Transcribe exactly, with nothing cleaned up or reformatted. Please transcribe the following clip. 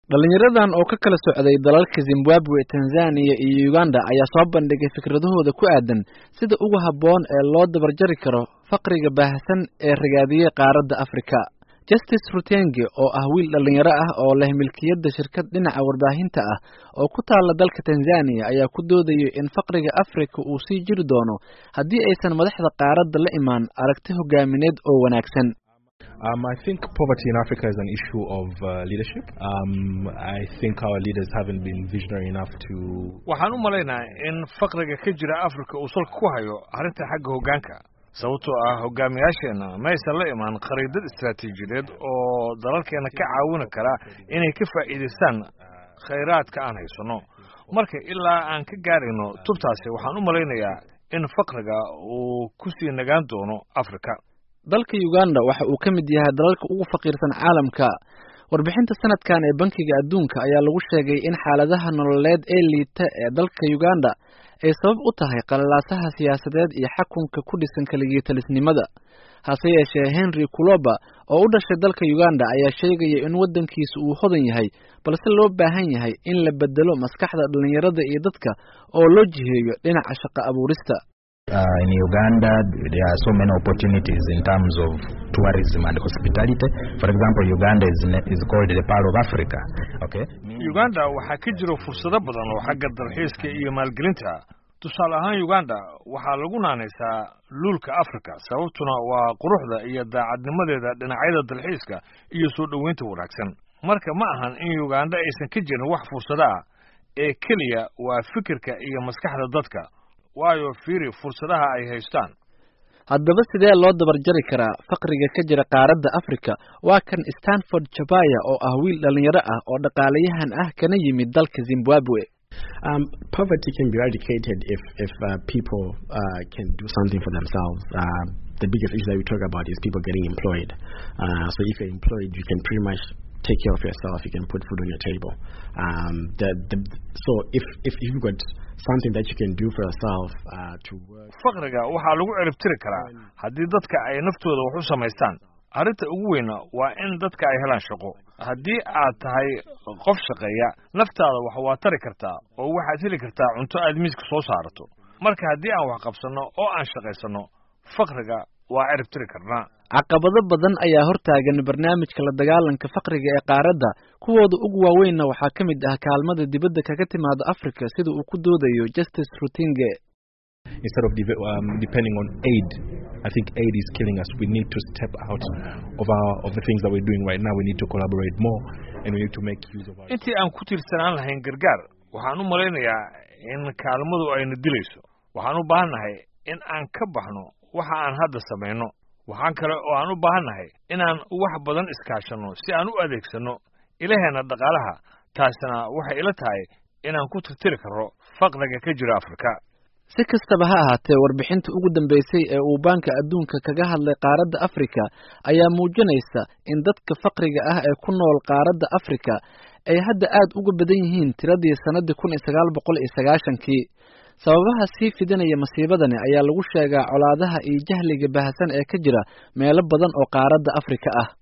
dhalinyaradan oo ka kala socday dalalka Zimbabwe, Tanzania iyo Uganda ayaa soo bandhigay fikradahooda ku aadan sida ugu habboon ee loo dabarjari karo faqriga baahsan ee ragaadiyay qaaradda Afrika. Justice Rutenge oo ah wiil dhalinyaro ah oo leh milkiyadda shirkad dhinaca warbaahinta ah oo ku taala dalka Tanzania ayaa ku doodayay in faqriga Afrika uu sii jiri doono haddii aysan madaxda qaaradda la imaan aragti hogaamineed oo wanaagsan. Um, I think poverty in Africa is an issue of uh, leadership. Um, I think our leaders haven't been visionary enough to... waxaan u malaynaa in faqriga ka jira Afrika uu salka ku hayo arrinta xagga hoggaanka. sababtoo ah hogaamiyaasheena ma aysan la imaan khariidad istiraatiijiyadeed oo dalalkeena ka caawin kara inay ka faa'iideystaan khayraadka aan haysano. marka ilaa aan ka gaarino tubtaasi waxaan u malaynayaa in faqriga uu ku sii nagaan doono Afrika. dalka Uganda waxa uu ka mid yahay dalalka ugu faqiirsan caalamka. warbixinta sanadkan ee bankiga adduunka ayaa lagu sheegay in xaaladaha nololeed ee liita ee dalka Uganda ay sabab u tahay qalalaasaha siyaasadeed iyo xukunka ku dhisan kaligii talisnimada. hase yeeshee Henry Kuloba oo u dhashay dalka Uganda ayaa sheegaya in wadankiisu uu hodan yahay balse loo baahan yahay in la bedelo maskaxda dhalinyarada iyo dadka oo loo jiheeyo dhinaca shaqo abuurista. Uh, in Uganda, there are so many opportunities in terms of tourism and hospitality. For example, Uganda is, is called the Pearl of Africa. Okay. Uganda waxaa ka jira fursado badan oo xagga dalxiiska iyo maalgelinta. tusaale ahaan Uganda waxaa lagu naanaysaa luulka Afrika sababtuna waa quruxda iyo daacadnimadeeda dhinacyada dalxiiska iyo soo dhaweynta wanaagsan. marka ma ahan in Uganda aysan ka jirin wax fursado ah ee kaliya waa fikirka iyo maskaxda dadka. waayo fiiri fursadaha ay haystaan. haddaba sidee loo dabarjari karaa faqriga ka jira qaaradda Afrika? waa kan Stanford Chabaya oo ah wiil dhalinyaro ah oo dhaqaalayahan ah kana yimid dalka Zimbabwe. Um, poverty can be eradicated if if uh, people uh, can do something for themselves. Uh, the biggest issue that we talk about is people getting employed. Uh, so if you're employed, you can pretty much take care of yourself. You can put food on your table. Um, the, the, so if if you've got something that you can do for yourself uh, to work. faqriga waxaa lagu ciribtiri karaa haddii dadka ay naftooda wax u samaystaan. arrinta ugu weyn waa in dadka ay helaan shaqo. haddii aad tahay qof shaqeeya naftaada wax waa tari kartaa oo waxaad heli kartaa cunto aad miiska soo saarato. marka haddii aan wax qabsano oo aan shaqaysano faqriga waa ciribtiri karnaa. caqabado badan ayaa hortaagan barnaamijka la dagaalanka faqriga ee qaaradda. kuwooda ugu waaweynna waxaa ka mid ah kaalmada dibadda kaga timaada Afrika sida uu ku doodayo Justice Rutenge. Instead of um, depending on aid, I think aid is killing us. We need to step out of our of the things that we're doing right now. We need to collaborate more and we need to make use of our... intii aan ku tiirsanaan lahayn gargaar waxaan u malaynayaa in kaalmadu ayna dilayso. waxaan u baahanahay in aan ka baxno waxa aan hadda sameeyno. waxaan kale oo aan u baahanahay inaan wax badan iskaashano si aan u adeegsano ilaheena dhaqaalaha. taasina waxay ila tahay inaan ku tirtiri karo faqriga ka jira Afrika. si kastaba ha ahaatee warbixinta ugu dambeysay ee uu banka adduunka kaga hadlay qaaradda Afrika ayaa muujinaysa in dadka faqriga ah ee ku nool qaaradda Afrika ay hadda aad uga badan yihiin tiradii sanadii kun iyo sagaal boqol iyo sagaashan-kii. sababaha sii fidinaya masiibadani ayaa lagu sheegaa colaadaha iyo jahliga baahsan ee ka jira meelo badan oo qaaradda Afrika ah.